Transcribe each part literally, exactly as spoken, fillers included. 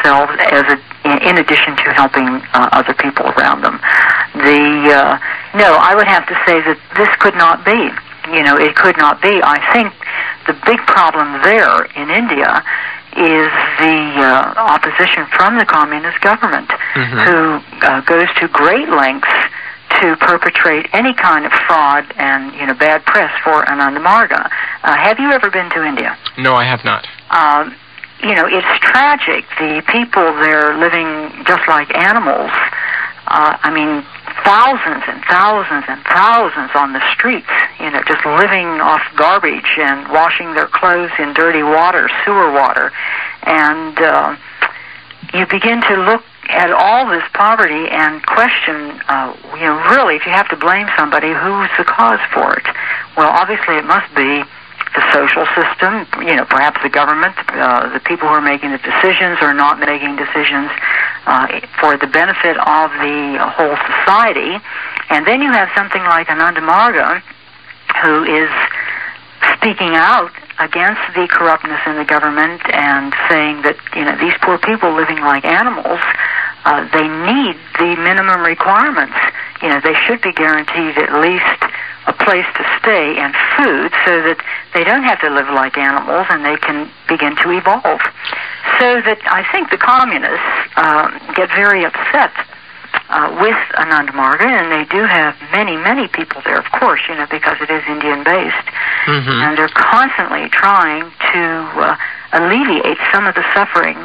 themselves as a, in addition to helping uh, other people around them. The uh, no, I would have to say that this could not be. You know, it could not be. I think the big problem there in India is the uh, opposition from the communist government, mm-hmm. who uh, goes to great lengths to perpetrate any kind of fraud and, you know, bad press for Ananda Marga. Uh, have you ever been to India? No, I have not. Um, you know, it's tragic. The people there living just like animals. Uh, I mean, thousands and thousands and thousands on the streets, you know, just living off garbage and washing their clothes in dirty water, sewer water. And uh, you begin to look at all this poverty and question, uh, you know, really, if you have to blame somebody, who's the cause for it? Well, obviously it must be the social system, you know, perhaps the government, uh, the people who are making the decisions or not making decisions uh, for the benefit of the whole society. And then you have something like Ananda Marga, who is speaking out against the corruptness in the government and saying that, you know, these poor people living like animals, uh, they need the minimum requirements. You know, they should be guaranteed at least a place to stay and food so that they don't have to live like animals and they can begin to evolve. So that I think the communists um, get very upset Uh, with Ananda Marga, and they do have many, many people there, of course, you know, because it is Indian-based, mm-hmm. and they're constantly trying to uh, alleviate some of the sufferings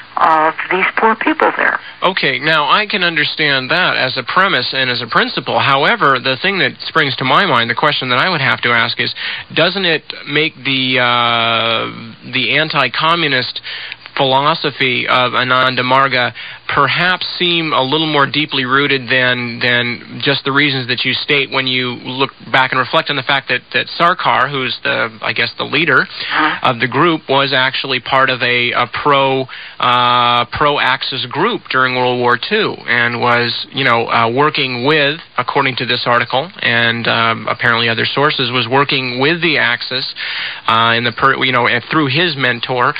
of these poor people there. Okay, now I can understand that as a premise and as a principle. However, the thing that springs to my mind, the question that I would have to ask is, doesn't it make the uh, the anti-communist philosophy of Ananda Marga perhaps seem a little more deeply rooted than than just the reasons that you state when you look back and reflect on the fact that, that Sarkar, who's the, I guess, the leader uh-huh. of the group, was actually part of a, a pro uh, pro-Axis group during World War Two and was, you know, uh, working with, according to this article and um, apparently other sources, was working with the Axis uh, in the per, you know through his mentor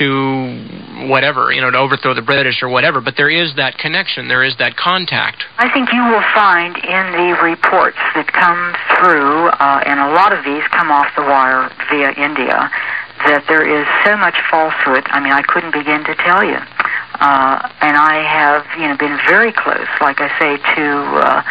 to whatever, you know, to overthrow the British or whatever. But there is that connection, there is that contact. I think you will find in the reports that come through, uh, and a lot of these come off the wire via India, that there is so much falsehood. I mean, I couldn't begin to tell you. Uh, and I have, you know, been very close, like I say, to uh,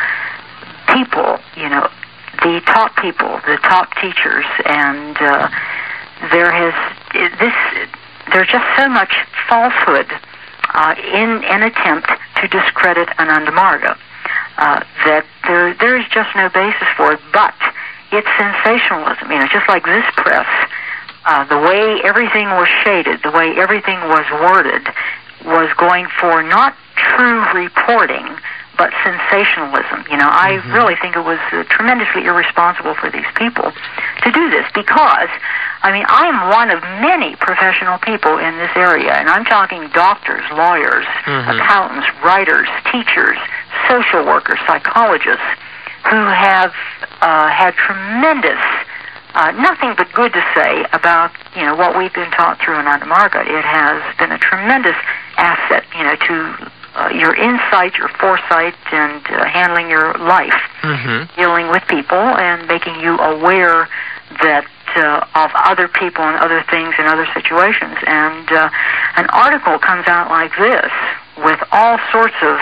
people, you know, the top people, the top teachers, and uh, there has, this, there's just so much falsehood Uh, in an attempt to discredit Ananda Marga, uh, that there there is just no basis for it. But it's sensationalism. You know, just like this press, uh, the way everything was shaded, the way everything was worded, was going for not true reporting, but sensationalism. You know, I mm-hmm. really think it was uh, tremendously irresponsible for these people to do this because, I mean, I am one of many professional people in this area, and I'm talking doctors, lawyers, mm-hmm. accountants, writers, teachers, social workers, psychologists, who have uh, had tremendous, uh, nothing but good to say about, you know, what we've been taught through Ananda Marga. It has been a tremendous asset, you know, to uh, your insight, your foresight, and uh, handling your life, mm-hmm. dealing with people and making you aware that Uh, of other people and other things and other situations. And uh, an article comes out like this with all sorts of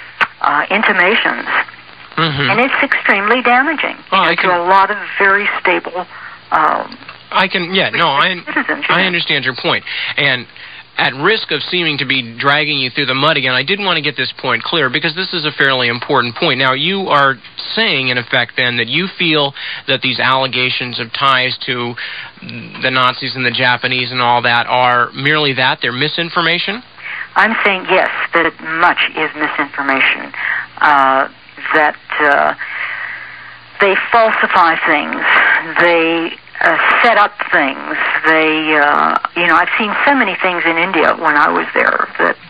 uh, intimations, mm-hmm. and it's extremely damaging well, I to can, a lot of very stable um, I can, yeah, no, I, citizens. I understand your point. And at risk of seeming to be dragging you through the mud again, I did want to get this point clear because this is a fairly important point. Now, you are saying, in effect, then, that you feel that these allegations of ties to the Nazis and the Japanese and all that are merely that? They're misinformation? I'm saying, yes, that much is misinformation. Uh, that uh, they falsify things. They Uh, set up things. They, uh, you know, I've seen so many things in India when I was there that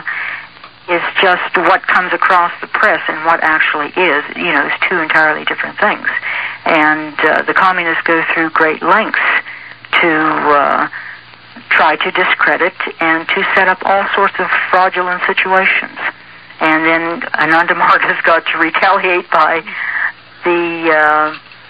uh, is just what comes across the press and what actually is, you know, is two entirely different things. And uh, the communists go through great lengths to uh, try to discredit and to set up all sorts of fraudulent situations. And then Ananda Marga's got to retaliate by the uh,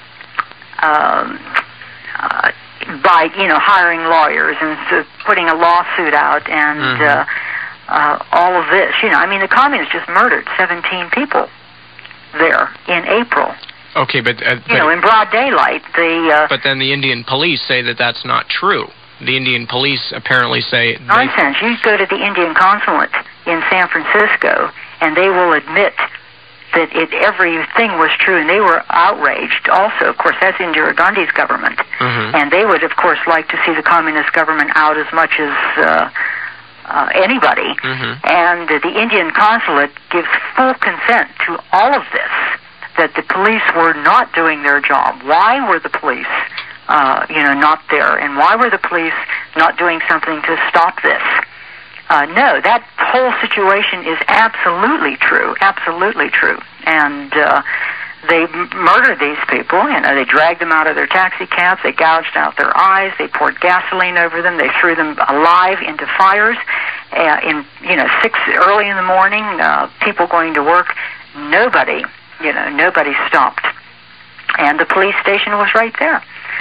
um, uh, by you know hiring lawyers and so putting a lawsuit out and mm-hmm. uh, uh, all of this. You know, I mean, the communists just murdered seventeen people there in April. Okay, but, uh, but you know, in broad daylight. The uh, but then the Indian police say that that's not true. The Indian police apparently say nonsense. You go to the Indian consulate in San Francisco, and they will admit that it, everything was true, and they were outraged. Also, of course, that's Indira Gandhi's government, mm-hmm. and they would, of course, like to see the communist government out as much as uh, uh, anybody. Mm-hmm. And uh, the Indian consulate gives full consent to all of this. That the police were not doing their job. Why were the police, uh, you know, not there? And why were the police not doing something to stop this? Uh, no, that whole situation is absolutely true, absolutely true. And uh, they m- murdered these people. You know, they dragged them out of their taxi cabs. They gouged out their eyes. They poured gasoline over them. They threw them alive into fires. Uh, in you know, six early in the morning, uh, people going to work. Nobody. You know, nobody stopped. And the police station was right there.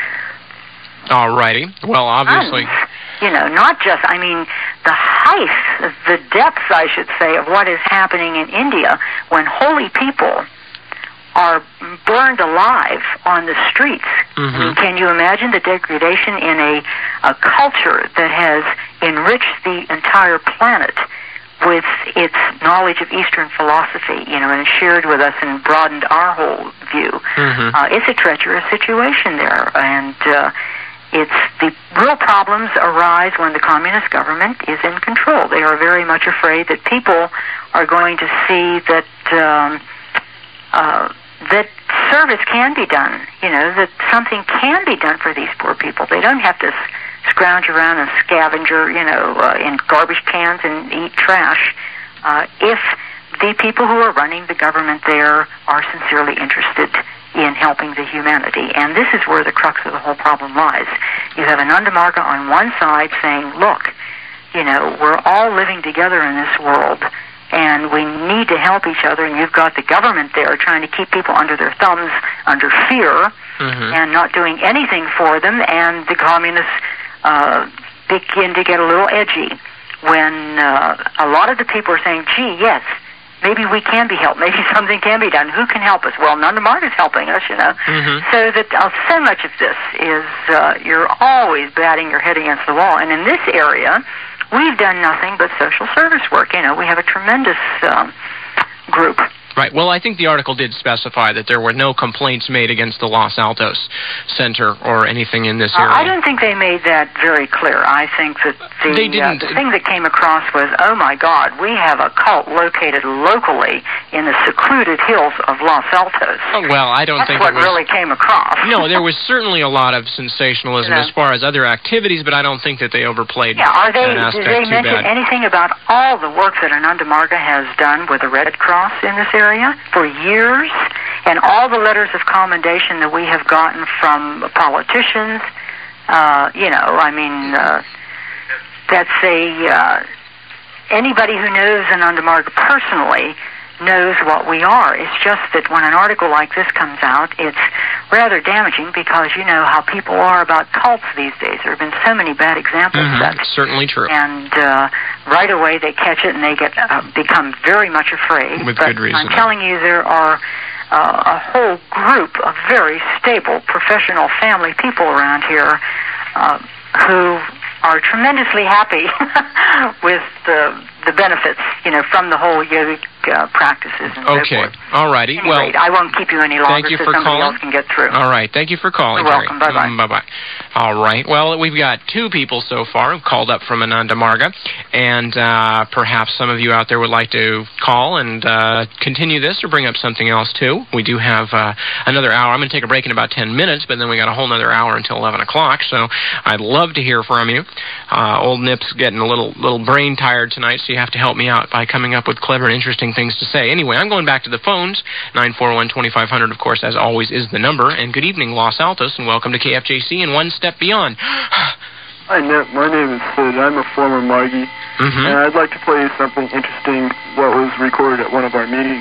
All righty. Well, obviously. And, you know, not just, I mean, the height, the depths, I should say, of what is happening in India when holy people are burned alive on the streets. Mm-hmm. I mean, can you imagine the degradation in a, a culture that has enriched the entire planet with its knowledge of Eastern philosophy, you know, and shared with us and broadened our whole view. Mm-hmm. Uh, it's a treacherous situation there, and uh, it's the real problems arise when the communist government is in control. They are very much afraid that people are going to see that um, uh, that service can be done, you know, that something can be done for these poor people. They don't have to scrounge around and scavenger, you know, uh, in garbage cans and eat trash. Uh, if the people who are running the government there are sincerely interested in helping the humanity. And this is where the crux of the whole problem lies. You have Ananda Marga on one side saying, look, you know, we're all living together in this world, and we need to help each other, and you've got the government there trying to keep people under their thumbs, under fear, mm-hmm. and not doing anything for them, and the communists Uh, begin to get a little edgy when uh, a lot of the people are saying, gee, yes, maybe we can be helped. Maybe something can be done. Who can help us? Well, Ananda Marga is helping us, you know. Mm-hmm. So that uh, so much of this is uh, you're always batting your head against the wall. And in this area, we've done nothing but social service work. You know, we have a tremendous um, group. Right. Well, I think the article did specify that there were no complaints made against the Los Altos Center or anything in this area. Uh, I don't think they made that very clear. I think that the, they didn't. Uh, the thing that came across was, oh my God, we have a cult located locally in the secluded hills of Los Altos. Oh, well, I don't That's think what it was, really came across. No, there was certainly a lot of sensationalism You know. as far as other activities, but I don't think that they overplayed Yeah, are they? that aspect Did they too mention bad. anything about all the work that Ananda Marga has done with the Red Cross in this area for years, and all the letters of commendation that we have gotten from politicians? Uh, you know, I mean, uh, that's a uh, anybody who knows Ananda Marga personally knows what we are. It's just that when an article like this comes out, it's rather damaging because you know how people are about cults these days. There have been so many bad examples Mm-hmm. of that. Certainly true. And uh, right away they catch it and they get uh, become very much afraid. With but good reason. I'm telling you, there are uh, a whole group of very stable, professional, family people around here uh, who are tremendously happy with the the benefits, you know, from the whole yogic uh, practices and okay. so forth. All righty. Any well, rate, I won't keep you any longer thank you so for somebody calling. else can get through. All right. Thank you for calling. You're welcome. Terry. Bye-bye. Mm, bye-bye. All right. Well, we've got two people so far who've called up from Ananda Marga, and uh, perhaps some of you out there would like to call and uh, continue this or bring up something else, too. We do have uh, another hour. I'm going to take a break in about ten minutes, but then we got a whole other hour until eleven o'clock, so I'd love to hear from you. Uh, old Nip's getting a little little brain tired tonight, so you have to help me out by coming up with clever and interesting things to say. Anyway, I'm going back to the phones. nine four one, two five zero zero, of course, as always, is the number. And good evening, Los Altos, and welcome to K F J C and One Step Beyond. Hi, Nip. My name is Sid. I'm a former Margie, Mm-hmm. and I'd like to play you something interesting what was recorded at one of our meetings.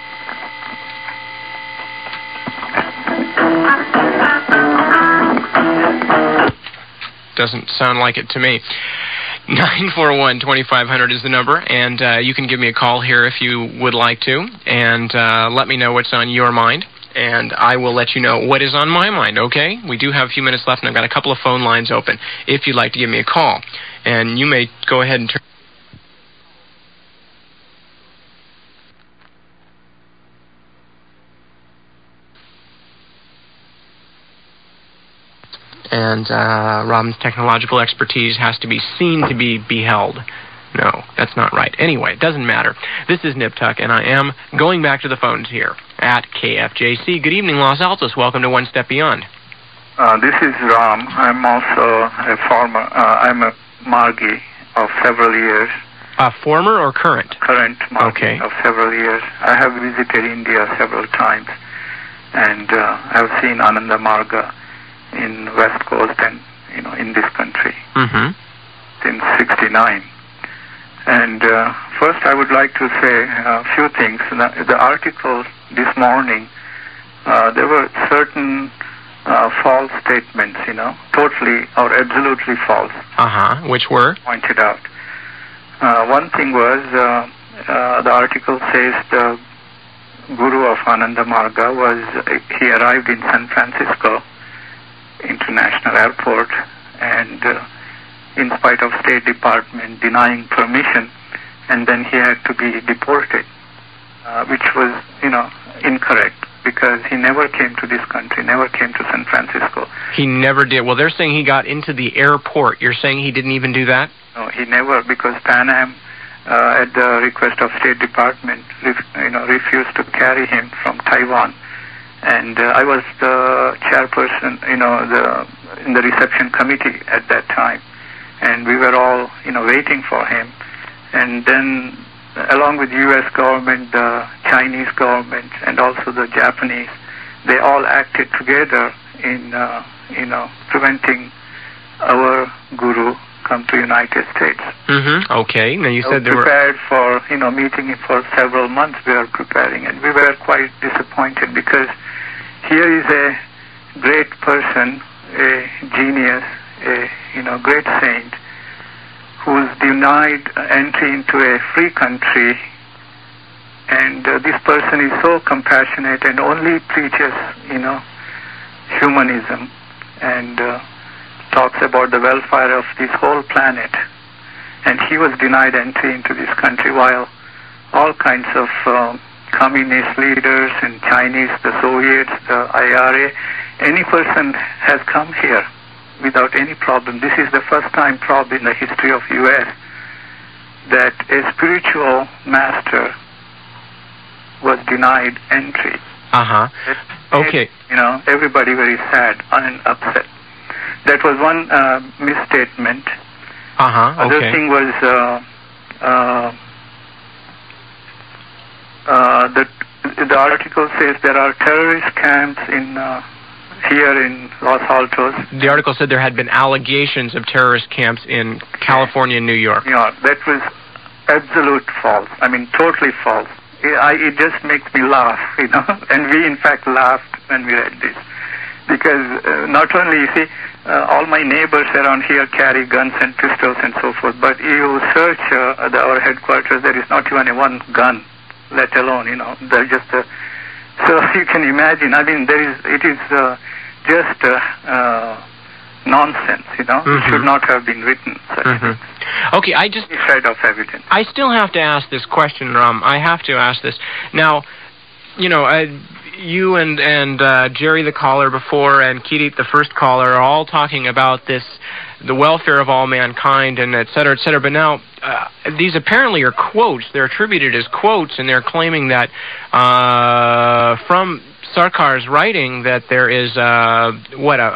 Doesn't sound like it to me. nine four one, two five zero zero is the number, and uh, you can give me a call here if you would like to, and uh, let me know what's on your mind, and I will let you know what is on my mind, okay? We do have a few minutes left, and I've got a couple of phone lines open if you'd like to give me a call. And you may go ahead and turn... And uh, Robin's technological expertise has to be seen to be beheld. No, that's not right. Anyway, it doesn't matter. This is Nip Tuck, and I am going back to the phones here at K F J C. Good evening, Los Altos. Welcome to One Step Beyond. Uh, this is Ram. I'm also a former, uh, I'm a Margie of several years. Uh, former or current? Current Margie Okay. of several years. I have visited India several times, and uh, I've seen Ananda Marga in West Coast and, you know, in this country Mm-hmm. since sixty-nine. And uh, first I would like to say a few things. The, the article this morning, uh, there were certain uh, false statements, you know, totally or absolutely false. Uh-huh. Which were? Pointed out. Uh, one thing was, uh, uh, the article says the Guru of Ananda Marga was, he arrived in San Francisco International Airport, and uh, in spite of State Department denying permission, and then he had to be deported, uh, which was, you know, incorrect, because he never came to this country, never came to San Francisco. He never did. Well, they're saying he got into the airport. You're saying he didn't even do that? No, he never, because Pan Am, uh, at the request of State Department, ref- you know, refused to carry him from Taiwan. And uh, I was the chairperson, you know, the in the reception committee at that time, and we were all, you know, waiting for him. And then, along with U S government, the Chinese government, and also the Japanese, they all acted together in, uh, you know, preventing our guru come to United States. Mm-hmm. Okay. Now you So said there were... prepared for, you know, meeting him for several months. We were preparing, and we were quite disappointed, because here is a great person, a genius, a, you know, great saint, who's denied entry into a free country, and uh, this person is so compassionate and only preaches, you know, humanism, and uh, talks about the welfare of this whole planet. And he was denied entry into this country, while all kinds of uh, communist leaders and Chinese, the Soviets, the I R A, any person has come here without any problem. This is the first time probably in the history of U S that a spiritual master was denied entry. Uh-huh. It Okay. made, you know, everybody very sad and upset. That was one uh, misstatement. Uh-huh. Other Okay. thing was uh, uh, uh, the the article says there are terrorist camps in uh, here in Los Altos. The article said there had been allegations of terrorist camps in California and New York. Yeah, that was absolute false. I mean, totally false. It, I, it just makes me laugh, you know. And we, in fact, laughed when we read this, because uh, not only, you see, uh, all my neighbors around here carry guns and pistols and so forth, but you search uh, the, our headquarters, there is not even a one gun, let alone, you know, they're just a... So you can imagine, I mean, there is, it is uh, just uh, uh, nonsense, you know. Mm-hmm. It should not have been written. Such Mm-hmm. Okay, I just... shred of evidence. I still have to ask this question, Ram. I have to ask this. Now, you know, I, you and, and uh, Jerry the caller before and Kirit the first caller are all talking about this, the welfare of all mankind and et cetera, et cetera. But now, uh, these apparently are quotes. They're attributed as quotes, and they're claiming that uh, from Sarkar's writing that there is, uh, what, a, a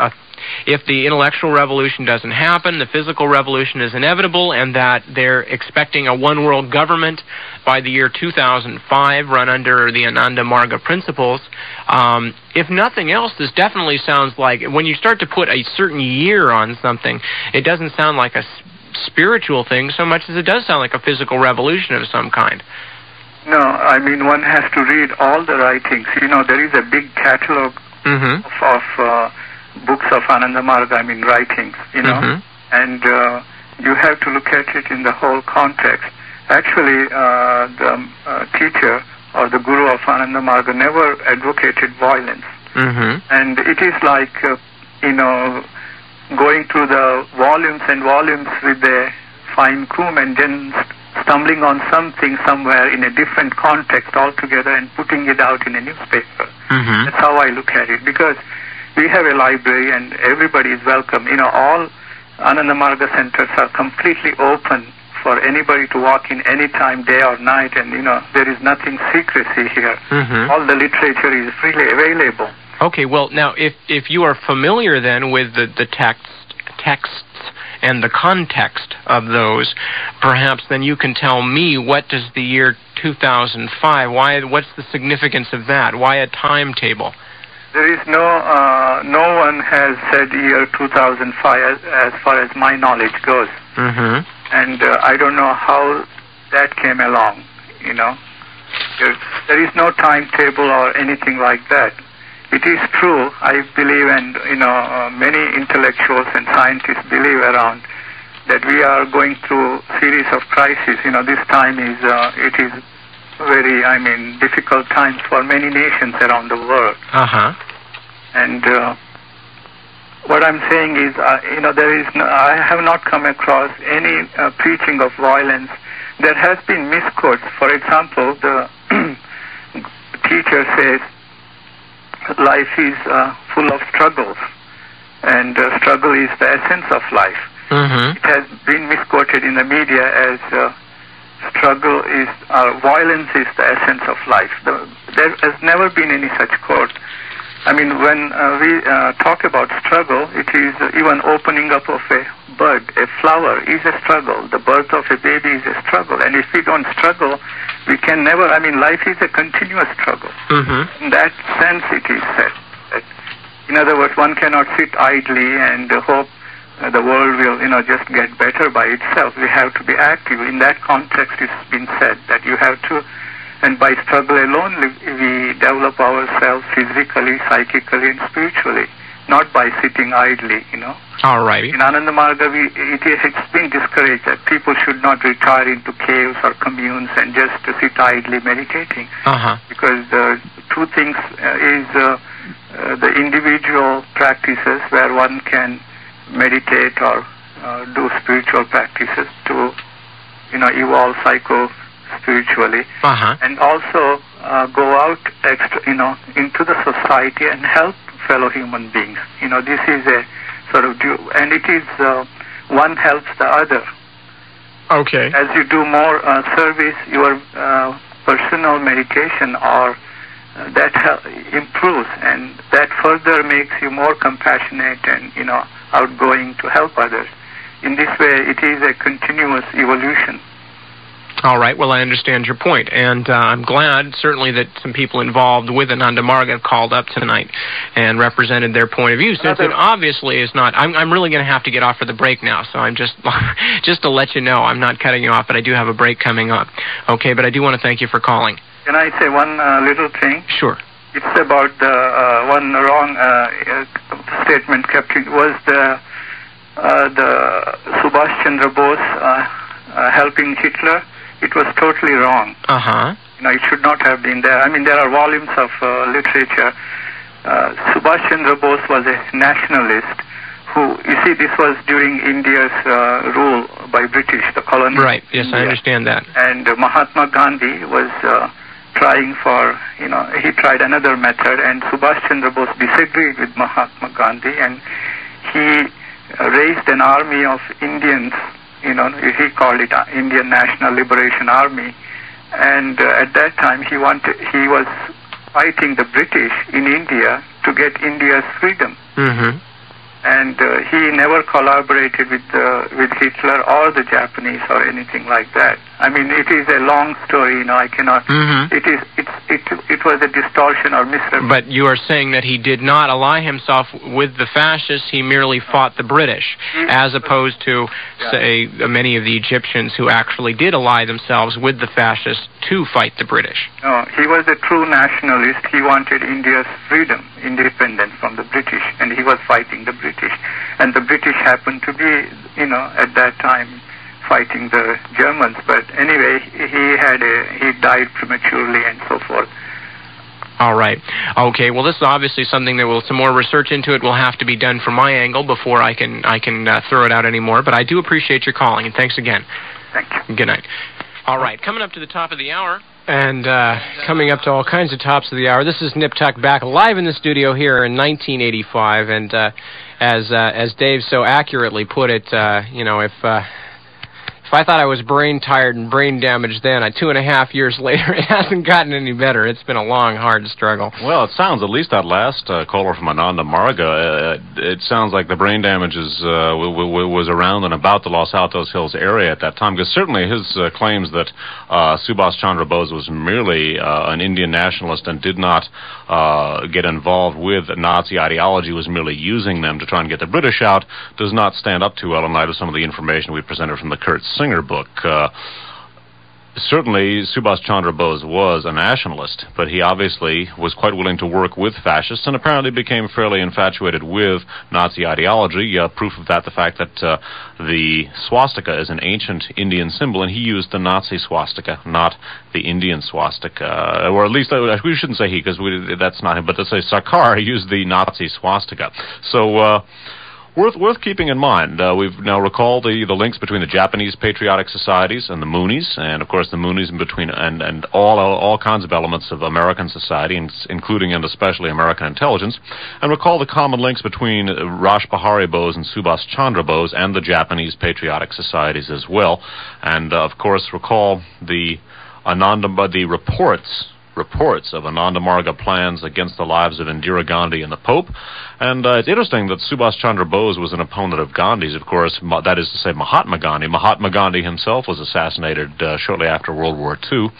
if the intellectual revolution doesn't happen, the physical revolution is inevitable, and that they're expecting a one-world government by the year two thousand five, run under the Ananda Marga principles. Um, if nothing else, this definitely sounds like, when you start to put a certain year on something, it doesn't sound like a spiritual thing so much as it does sound like a physical revolution of some kind. No, I mean, one has to read all the writings. You know, there is a big catalog mm-hmm. of, of uh, books of Ananda Marga, I mean, writings, you know, mm-hmm. and uh, you have to look at it in the whole context. Actually, uh, the uh, teacher or the guru of Ananda Marga never advocated violence. Mm-hmm. And it is like, uh, you know, going through the volumes and volumes with a fine comb and then stumbling on something somewhere in a different context altogether and putting it out in a newspaper. Mm-hmm. That's how I look at it, because we have a library and everybody is welcome. You know, all Ananda Marga centers are completely open for anybody to walk in any time, day or night, and, you know, there is nothing secrecy here. Mm-hmm. All the literature is freely available. Okay, well, now, if if you are familiar then with the, the text, texts and the context of those, perhaps then you can tell me, what does the year two thousand five, why, what's the significance of that? Why a timetable? There is no, uh, no one has said year two thousand five as, as far as my knowledge goes. Mm-hmm. And uh, I don't know how that came along, you know. There, there is no timetable or anything like that. It is true, I believe, and, you know, uh, many intellectuals and scientists believe around that we are going through a series of crises. You know, this time is, uh, it is very, I mean, difficult times for many nations around the world. Uh-huh. And uh, what I'm saying is, uh, you know, there is no, I have not come across any uh, preaching of violence. There has been misquotes. For example, the teacher says, life is uh, full of struggles, and uh, struggle is the essence of life. Mm-hmm. It has been misquoted in the media as uh, struggle is, uh, violence is the essence of life. The, there has never been any such quote. I mean, when uh, we uh, talk about struggle, it is uh, even opening up of a bud, a flower is a struggle. The birth of a baby is a struggle. And if we don't struggle, we can never, I mean, life is a continuous struggle. Mm-hmm. In that sense, it is said. That, in other words, one cannot sit idly and uh, hope uh, the world will, you know, just get better by itself. We have to be active. In that context, it's been said that you have to, and by struggle alone, we develop ourselves physically, psychically, and spiritually, not by sitting idly, you know. All righty. In Ananda Marga, we, it is, it's been discouraged that people should not retire into caves or communes and just to sit idly meditating. Uh-huh. Because the two things uh, is uh, uh, the individual practices where one can meditate or uh, do spiritual practices to, you know, evolve psycho spiritually, uh-huh. and also uh, go out, extra, you know, into the society and help fellow human beings. You know, this is a sort of, do, and it is uh, one helps the other. Okay. As you do more uh, service, your uh, personal meditation or uh, that help, improves, and that further makes you more compassionate and, you know, outgoing to help others. In this way, it is a continuous evolution. All right. Well, I understand your point, and uh, I'm glad, certainly, that some people involved with Ananda Marga have called up tonight and represented their point of view, since it obviously is not. I'm, I'm really going to have to get off for the break now, so I'm just just to let you know, I'm not cutting you off, but I do have a break coming up. Okay, but I do want to thank you for calling. Can I say one uh, little thing? Sure. It's about the uh, one wrong uh, statement kept. It was the uh, the Subhash Chandra Bose uh, uh, helping Hitler. It was totally wrong. Uh-huh. You know, it should not have been there. I mean, there are volumes of uh, literature. Uh, Subhash Chandra Bose was a nationalist who, you see, this was during India's uh, rule by British, the colony. Right, yes, India. I understand that. And uh, Mahatma Gandhi was uh, trying for, you know, he tried another method, and Subhash Chandra Bose disagreed with Mahatma Gandhi, and he uh, raised an army of Indians. You know, he called it Indian National Liberation Army, and uh, at that time he wanted, he was fighting the British in India to get India's freedom. Mm-hmm. And uh, he never collaborated with uh, with Hitler or the Japanese or anything like that. I mean, it is a long story. You know, I cannot. Mm-hmm. It is. It's. It. It was a distortion or misrepresentation. But you are saying that he did not ally himself with the fascists. He merely fought the British, as opposed to, say, many of the Egyptians who actually did ally themselves with the fascists to fight the British. No, he was a true nationalist. He wanted India's freedom, independence from the British, and he was fighting the British. And the British happened to be, you know, at that time fighting the Germans. But anyway, he had a, he died prematurely and so forth. All right. Okay. Well, this is obviously something that will some more research into it will have to be done from my angle before I can I can uh, throw it out anymore. But I do appreciate your calling, and thanks again. Thank you. Good night. All right. Coming up to the top of the hour. And uh, coming up to all kinds of tops of the hour, this is Nip Tuck back live in the studio here in nineteen eighty-five. And uh, as uh, as Dave so accurately put it, uh, you know, if uh, if I thought I was brain tired and brain damaged then, uh, two and a half years later, it hasn't gotten any better. It's been a long, hard struggle. Well, it sounds, at least that last uh, caller from Ananda Marga, uh, it sounds like the brain damage is, uh, w- w- was around and about the Los Altos Hills area at that time, because certainly his uh, claims that uh, Subhas Chandra Bose was merely uh, an Indian nationalist and did not uh, get involved with Nazi ideology, was merely using them to try and get the British out, does not stand up too well in light of some of the information we presented from the Kurt Singer book. Uh, certainly, Subhas Chandra Bose was a nationalist, but he obviously was quite willing to work with fascists and apparently became fairly infatuated with Nazi ideology. Uh, proof of that, the fact that uh, the swastika is an ancient Indian symbol, and he used the Nazi swastika, not the Indian swastika. Uh, or at least, uh, we shouldn't say he, because that's not him, but to say Sarkar, he used the Nazi swastika. So, uh, Worth, worth keeping in mind. Uh, we've now recalled the, the links between the Japanese patriotic societies and the Moonies, and of course the Moonies in between, and, and all all kinds of elements of American society, including and especially American intelligence, and recall the common links between Rash Behari Bose and Subhas Chandra Bose and the Japanese patriotic societies as well, and uh, of course recall the Ananda, the reports. reports of Ananda Marga plans against the lives of Indira Gandhi and the Pope. And uh, it's interesting that Subhas Chandra Bose was an opponent of Gandhi's, of course, ma- that is to say Mahatma Gandhi. Mahatma Gandhi himself was assassinated uh, shortly after World War Two.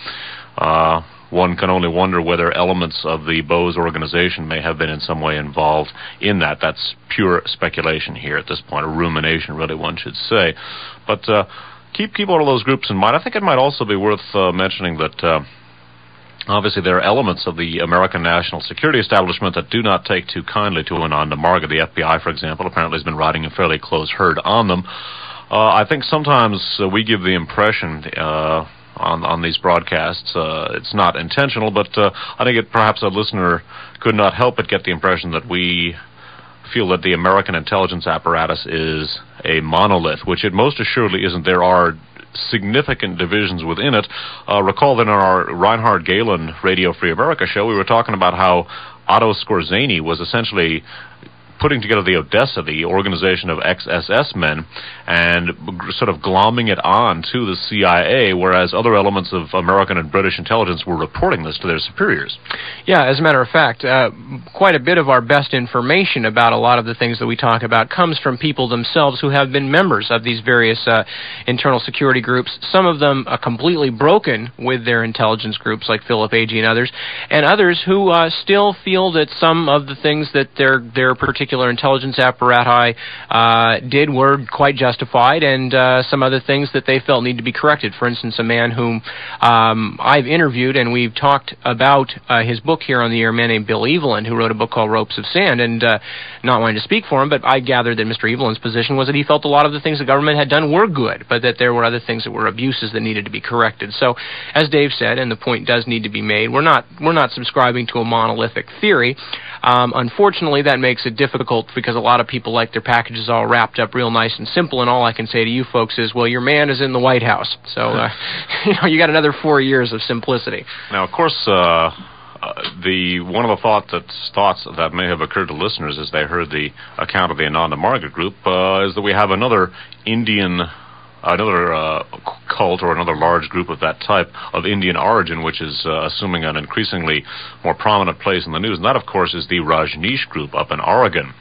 Uh, one can only wonder whether elements of the Bose organization may have been in some way involved in that. That's pure speculation here at this point, a rumination, really, one should say. But uh, keep, keep all of those groups in mind. I think it might also be worth uh, mentioning that Uh, Obviously, there are elements of the American national security establishment that do not take too kindly to Ananda Marga. The F B I, for example, apparently has been riding a fairly close herd on them. Uh, I think sometimes uh, we give the impression uh, on, on these broadcasts, uh, it's not intentional, but uh, I think it, perhaps a listener could not help but get the impression that we feel that the American intelligence apparatus is a monolith, which it most assuredly isn't. There are significant divisions within it. Uh, recall that in our Reinhard Gehlen Radio Free America show, we were talking about how Otto Skorzeny was essentially putting together the Odessa, the organization of ex-S S men, and sort of glomming it on to the C I A, whereas other elements of American and British intelligence were reporting this to their superiors. Yeah, as a matter of fact, uh, quite a bit of our best information about a lot of the things that we talk about comes from people themselves who have been members of these various uh, internal security groups, some of them uh, completely broken with their intelligence groups like Philip Agee and others, and others who uh, still feel that some of the things that their, their particular intelligence apparati uh, did were quite justified, and uh, some other things that they felt need to be corrected. For instance, a man whom um, I've interviewed, and we've talked about uh, his book here on the air, a man named Bill Evelyn, who wrote a book called Ropes of Sand, and uh, not wanting to speak for him, but I gathered that Mister Evelyn's position was that he felt a lot of the things the government had done were good, but that there were other things that were abuses that needed to be corrected. So, as Dave said, and the point does need to be made, we're not we're not subscribing to a monolithic theory. Um, unfortunately, that makes it difficult because a lot of people like their packages all wrapped up real nice and simple, and all I can say to you folks is, well, your man is in the White House. So, uh, you know, you got another four years of simplicity. Now, of course, uh, uh, the one of the thought that's, thoughts that may have occurred to listeners as they heard the account of the Ananda Marga group uh, is that we have another Indian another uh, cult or another large group of that type of Indian origin, which is uh, assuming an increasingly more prominent place in the news. And that, of course, is the Rajneesh group up in Oregon.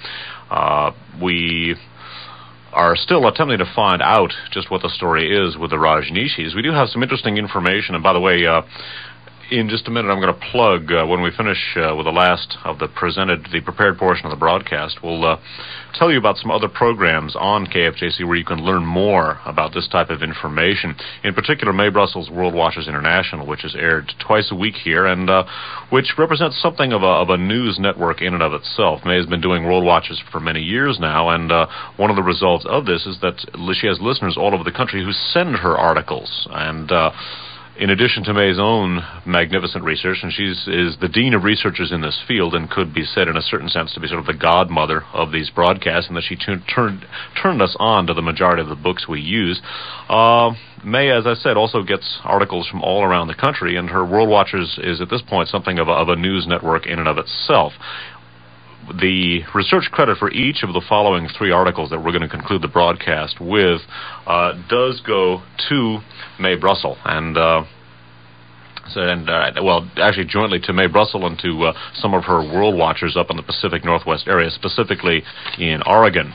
Uh, we are still attempting to find out just what the story is with the Rajneeshis. We do have some interesting information, and by the way, uh, in just a minute I'm going to plug, uh, when we finish uh, with the last of the presented, the prepared portion of the broadcast, we'll uh, tell you about some other programs on K F J C where you can learn more about this type of information. In particular, Mae Brussels' World Watchers International, which is aired twice a week here, and uh, which represents something of a, of a news network in and of itself. Mae has been doing World Watchers for many years now, and uh, one of the results of this is that she has listeners all over the country who send her articles, and uh, in addition to Mae's own magnificent research, and she's is the dean of researchers in this field and could be said in a certain sense to be sort of the godmother of these broadcasts, and that she turned turned turned us on to the majority of the books we use. Uh, Mae, as I said, also gets articles from all around the country, and her World Watchers is at this point something of a, of a news network in and of itself. The research credit for each of the following three articles that we're going to conclude the broadcast with uh, does go to Mae Brussels, and uh, so, and uh, well, actually jointly to Mae Brussels and to uh, some of her World Watchers up in the Pacific Northwest area, specifically in Oregon.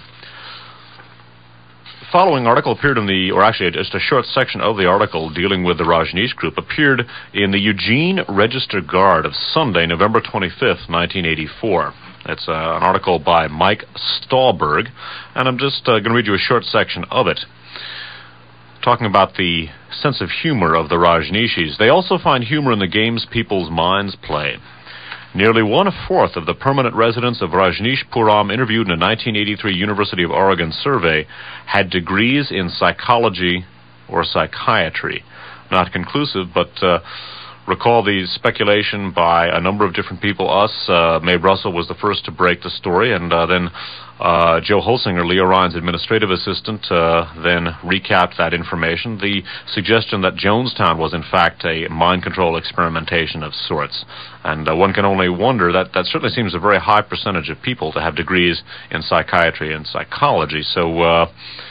The following article appeared in the, or actually just a short section of the article dealing with the Rajneesh group, appeared in the Eugene Register Guard of Sunday, November twenty-fifth, nineteen eighty-four. It's uh, an article by Mike Stahlberg, and I'm just uh, going to read you a short section of it, talking about the sense of humor of the Rajneeshis. They also find humor in the games people's minds play. Nearly one-fourth of the permanent residents of Rajneeshpuram interviewed in a nineteen eighty-three University of Oregon survey had degrees in psychology or psychiatry. Not conclusive, but uh, recall the speculation by a number of different people. Us, uh, Mae Brussels was the first to break the story, and uh, then uh, Joe Holsinger, Leo Ryan's administrative assistant, uh, then recapped that information. The suggestion that Jonestown was in fact a mind control experimentation of sorts. And uh, one can only wonder, that that certainly seems a very high percentage of people to have degrees in psychiatry and psychology. So uh,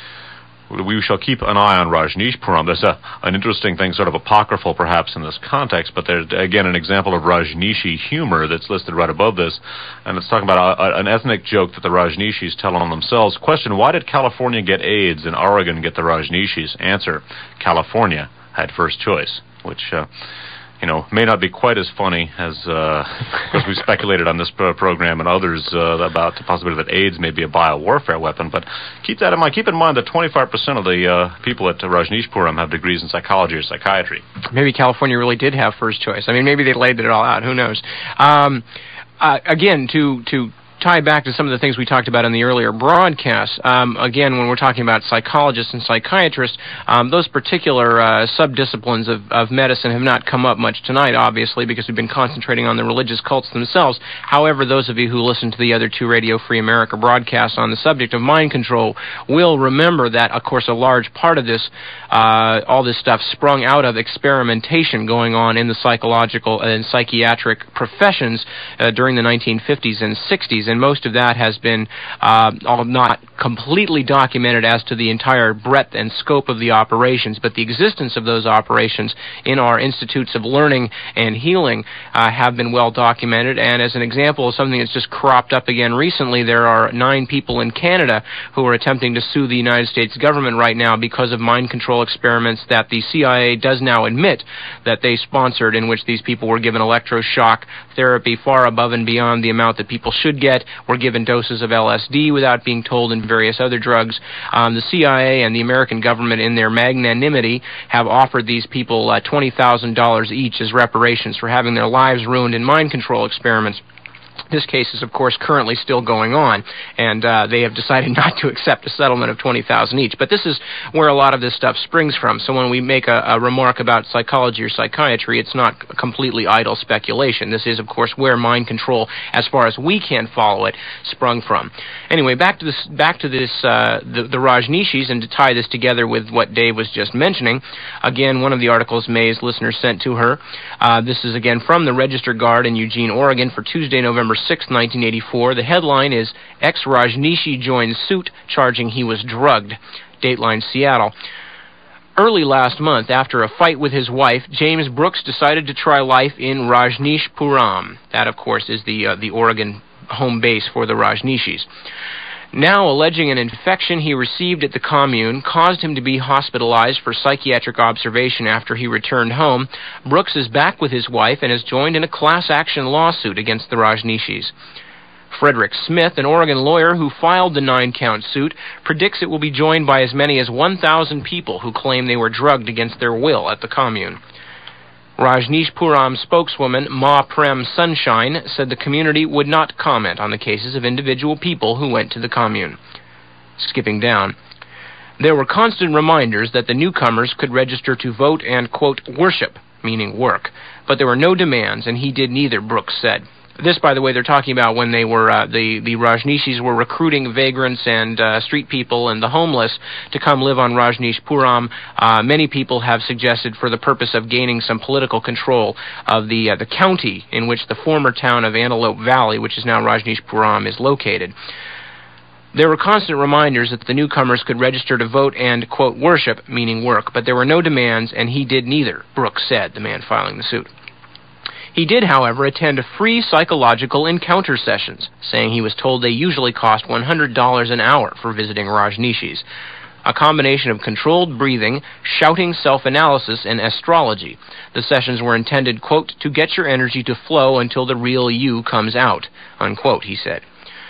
we shall keep an eye on Rajneeshpuram. There's a, an interesting thing, sort of apocryphal perhaps in this context, but there's, again, an example of Rajneeshi humor that's listed right above this, and it's talking about a, a, an ethnic joke that the Rajneeshis tell on themselves. Question, why did California get AIDS and Oregon get the Rajneeshis? Answer, California had first choice, which... Uh, you know, may not be quite as funny as uh, as we speculated on this pro- program and others uh, about the possibility that AIDS may be a biowarfare weapon. But keep that in mind. Keep in mind that twenty-five percent of the uh, people at Rajneeshpuram have degrees in psychology or psychiatry. Maybe California really did have first choice. I mean, maybe they laid it all out. Who knows? Um, uh, again, to to. tie back to some of the things we talked about in the earlier broadcasts. Um, again, when we're talking about psychologists and psychiatrists, um, those particular uh, subdisciplines of, of medicine have not come up much tonight, obviously, because we've been concentrating on the religious cults themselves. However, those of you who listen to the other two Radio Free America broadcasts on the subject of mind control will remember that, of course, a large part of this, uh, all this stuff sprung out of experimentation going on in the psychological and psychiatric professions uh, during the nineteen fifties and sixties. And most of that has been uh, all not completely documented as to the entire breadth and scope of the operations, but the existence of those operations in our institutes of learning and healing uh, have been well documented. And as an example of something that's just cropped up again recently, there are nine people in Canada who are attempting to sue the United States government right now because of mind control experiments that the C I A does now admit that they sponsored, in which these people were given electroshock therapy far above and beyond the amount that people should get, were given doses of L S D without being told, and various other drugs. Um, the C I A and the American government, in their magnanimity, have offered these people uh, twenty thousand dollars each as reparations for having their lives ruined in mind control experiments. This case is, of course, currently still going on, and uh, they have decided not to accept a settlement of twenty thousand dollars each. But this is where a lot of this stuff springs from. So when we make a, a remark about psychology or psychiatry, it's not completely idle speculation. This is, of course, where mind control, as far as we can follow it, sprung from. Anyway, back to this, back to this, uh, the, the Rajneeshis, and to tie this together with what Dave was just mentioning. Again, one of the articles Mae's listeners sent to her. Uh, this is again from the Register Guard in Eugene, Oregon, for Tuesday, November sixth, nineteen eighty-four. The headline is, Ex-Rajneeshi joins suit charging he was drugged. Dateline, Seattle. Early last month, after a fight with his wife, James Brooks decided to try life in Rajneeshpuram. That, of course, is the uh, the Oregon home base for the Rajneeshis. now alleging an infection he received at the commune caused him to be hospitalized for psychiatric observation after he returned home. Brooks is back with his wife and has joined in a class action lawsuit against the Rajneeshis. Frederick Smith, an Oregon lawyer who filed the nine-count suit, predicts it will be joined by as many as one thousand people who claim they were drugged against their will at the commune. Rajneeshpuram spokeswoman Ma Prem Sunshine said the community would not comment on the cases of individual people who went to the commune. Skipping down. There were constant reminders that the newcomers could register to vote and, quote, worship, meaning work, but there were no demands, and he did neither, Brooks said. This, by the way, they're talking about when they were uh, the the Rajneeshis were recruiting vagrants and uh, street people and the homeless to come live on Rajneeshpuram. Uh, many people have suggested for the purpose of gaining some political control of the uh, the county in which the former town of Antelope Valley, which is now Rajneeshpuram, is located. There were constant reminders that the newcomers could register to vote and, quote, worship, meaning work, but there were no demands, and he did neither, Brooks said, the man filing the suit. He did, however, attend free psychological encounter sessions, saying he was told they usually cost one hundred dollars an hour for visiting Rajneeshis, a combination of controlled breathing, shouting self-analysis, and astrology. The sessions were intended, quote, to get your energy to flow until the real you comes out, unquote, he said.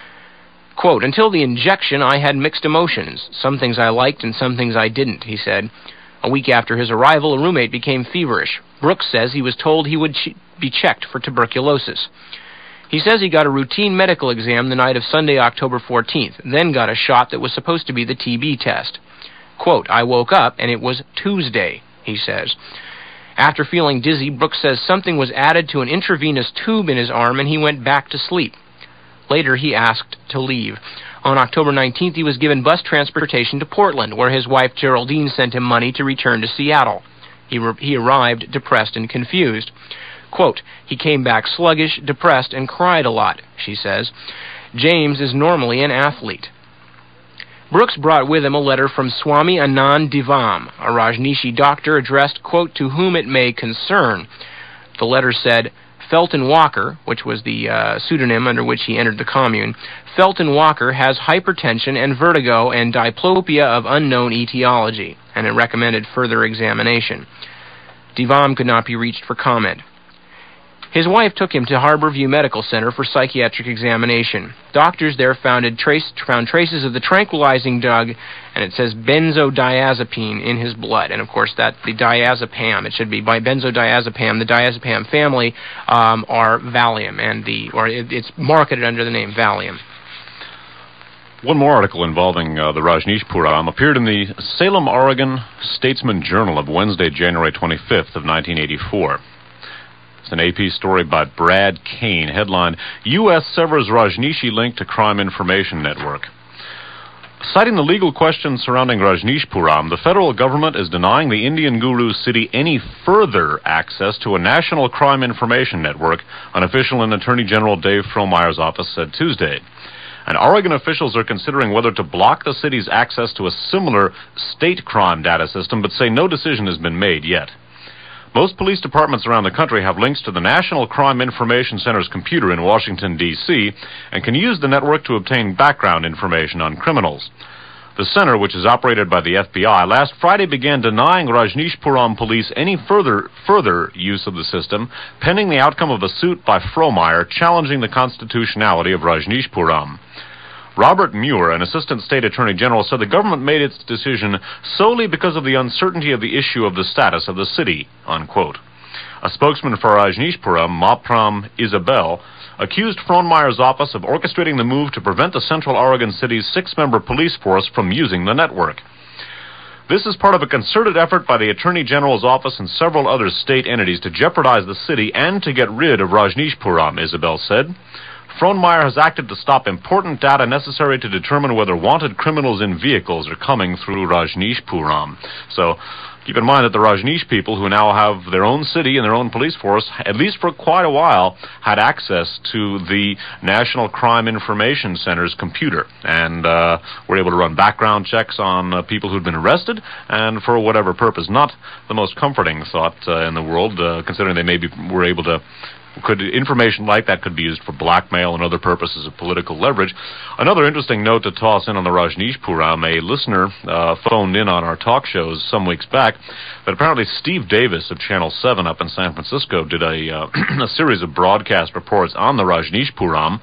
Quote, until the injection, I had mixed emotions. Some things I liked and some things I didn't, he said. A week after his arrival, a roommate became feverish. Brooks says he was told he would ch- be checked for tuberculosis. He says he got a routine medical exam the night of Sunday, October fourteenth, then got a shot that was supposed to be the T B test. Quote, I woke up and it was Tuesday, he says. After feeling dizzy, Brooks says something was added to an intravenous tube in his arm and he went back to sleep. Later, he asked to leave. On October nineteenth, he was given bus transportation to Portland, where his wife Geraldine sent him money to return to Seattle. He, re- he arrived depressed and confused. Quote, he came back sluggish, depressed, and cried a lot, she says. James is normally an athlete. Brooks brought with him a letter from Swami Anand Divam, a Rajneeshi doctor addressed, quote, to whom it may concern. The letter said, Felton Walker, which was the uh, pseudonym under which he entered the commune, Felton Walker has hypertension and vertigo and diplopia of unknown etiology, and it recommended further examination. Divam could not be reached for comment. His wife took him to Harborview Medical Center for psychiatric examination. Doctors there found, trace, found traces of the tranquilizing drug, and it says benzodiazepine in his blood. And, of course, that the diazepam, it should be by benzodiazepam, the diazepam family um, are Valium, and the or it, it's marketed under the name Valium. One more article involving uh, the Rajneeshpuram appeared in the Salem, Oregon Statesman Journal of Wednesday, January twenty-fifth of nineteen eighty-four. It's an A P story by Brad Kane. Headline, U S severs Rajneeshi link to Crime Information Network. Citing the legal questions surrounding Rajneeshpuram, the federal government is denying the Indian Guru city any further access to a national crime information network, an official in Attorney General Dave Frohmeyer's office said Tuesday. And Oregon officials are considering whether to block the city's access to a similar state crime data system, but say no decision has been made yet. Most police departments around the country have links to the National Crime Information Center's computer in Washington, D C, and can use the network to obtain background information on criminals. The center, which is operated by the F B I, last Friday began denying Rajneeshpuram police any further further use of the system, pending the outcome of a suit by Frohmeyer challenging the constitutionality of Rajneeshpuram. Robert Muir, an assistant state attorney general, said the government made its decision solely because of the uncertainty of the issue of the status of the city, unquote. A spokesman for Rajneeshpuram, Mapram Isabel, accused Frohnmeyer's office of orchestrating the move to prevent the Central Oregon city's six-member police force from using the network. This is part of a concerted effort by the Attorney General's office and several other state entities to jeopardize the city and to get rid of Rajneeshpuram, Isabel said. Frohnmeyer has acted to stop important data necessary to determine whether wanted criminals in vehicles are coming through Rajneeshpuram. So keep in mind that the Rajneesh people, who now have their own city and their own police force, at least for quite a while, had access to the National Crime Information Center's computer and uh, were able to run background checks on uh, people who'd been arrested, and for whatever purpose. Not the most comforting thought uh, in the world, uh, considering they maybe were able to could information like that could be used for blackmail and other purposes of political leverage. Another interesting note to toss in on the Rajneeshpuram, a listener uh, phoned in on our talk shows some weeks back that apparently Steve Davis of Channel seven up in San Francisco did a, uh, a series of broadcast reports on the Rajneeshpuram.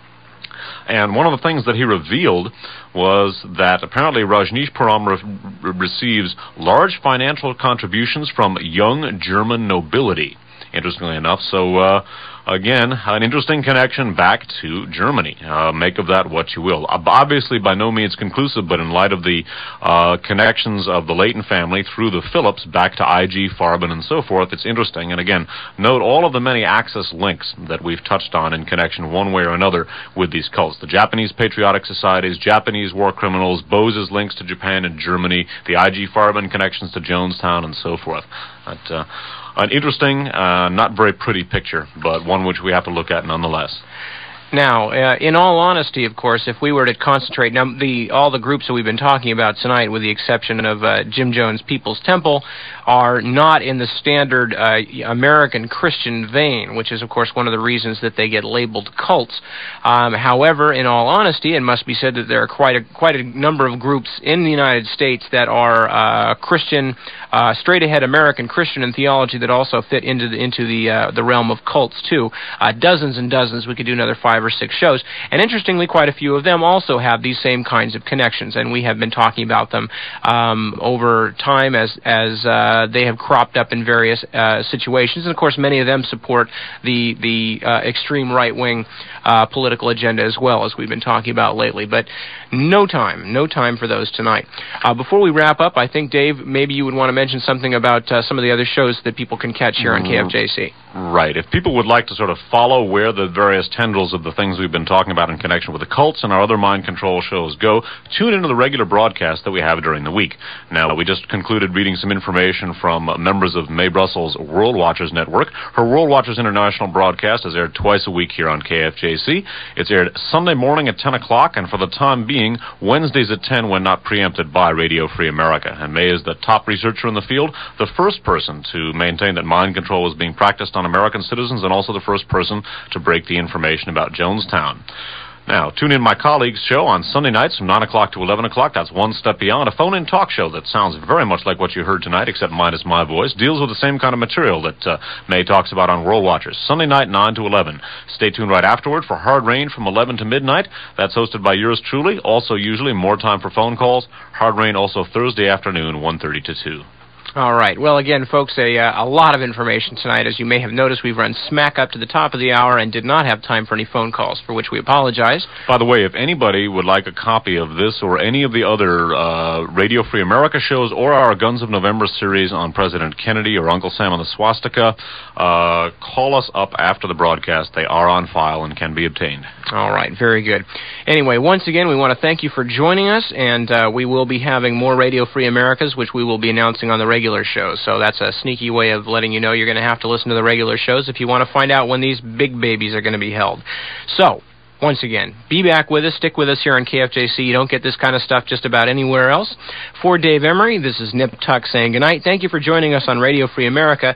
And one of the things that he revealed was that apparently Rajneeshpuram re- receives large financial contributions from young German nobility, interestingly enough. So, uh, again, an interesting connection back to Germany. Uh, make of that what you will. Uh, obviously, by no means conclusive, but in light of the uh, connections of the Leighton family through the Phillips back to I G Farben and so forth, it's interesting. And again, note all of the many Axis links that we've touched on in connection one way or another with these cults. The Japanese Patriotic Societies, Japanese war criminals, Bose's links to Japan and Germany, the I G Farben connections to Jonestown and so forth. But, uh, an interesting, uh, not very pretty picture, but one which we have to look at nonetheless. Now, uh, in all honesty, of course, if we were to concentrate, now the all the groups that we've been talking about tonight, with the exception of uh, Jim Jones' People's Temple, are not in the standard uh, American Christian vein, which is, of course, one of the reasons that they get labeled cults. Um, however, in all honesty, it must be said that there are quite a quite a number of groups in the United States that are uh, Christian, uh, straight-ahead American Christian in theology that also fit into the into the uh, the realm of cults too. Uh, dozens and dozens. We could do another five or six shows. And interestingly, quite a few of them also have these same kinds of connections, and we have been talking about them um, over time as as uh, they have cropped up in various uh, situations. And of course, many of them support the the uh, extreme right-wing uh, political agenda as well, as we've been talking about lately. But no time, no time for those tonight. Uh, before we wrap up, I think, Dave, maybe you would want to mention something about uh, some of the other shows that people can catch here on K F J C. Right. If people would like to sort of follow where the various tendrils of the things we've been talking about in connection with the cults and our other mind control shows go, tune into the regular broadcast that we have during the week. Now, we just concluded reading some information from members of Mae Brussels' World Watchers Network. Her World Watchers International broadcast is aired twice a week here on K F J C. It's aired Sunday morning at ten o'clock, and for the time being, Wednesdays at ten when not preempted by Radio Free America. And Mae is the top researcher in the field, the first person to maintain that mind control is being practiced on American citizens, and also the first person to break the information about Jonestown. Now, tune in my colleague's show on Sunday nights from nine o'clock to eleven o'clock. That's one step beyond. A phone-in talk show that sounds very much like what you heard tonight, except minus my voice. Deals with the same kind of material that uh, Mae talks about on World Watchers. Sunday night, nine to eleven. Stay tuned right afterward for Hard Rain from eleven to midnight. That's hosted by yours truly. Also, usually, more time for phone calls. Hard Rain also Thursday afternoon, one thirty to two. All right. Well, again, folks, a, uh, a lot of information tonight. As you may have noticed, we've run smack up to the top of the hour and did not have time for any phone calls, for which we apologize. By the way, if anybody would like a copy of this or any of the other uh, Radio Free America shows or our Guns of November series on President Kennedy or Uncle Sam on the swastika, uh, call us up after the broadcast. They are on file and can be obtained. All right. Very good. Anyway, once again, we want to thank you for joining us, and uh, we will be having more Radio Free Americas, which we will be announcing on the regular shows. So that's a sneaky way of letting you know you're going to have to listen to the regular shows if you want to find out when these big babies are going to be held. So, once again, be back with us. Stick with us here on K F J C. You don't get this kind of stuff just about anywhere else. For Dave Emery, this is Nip Tuck saying goodnight. Thank you for joining us on Radio Free America.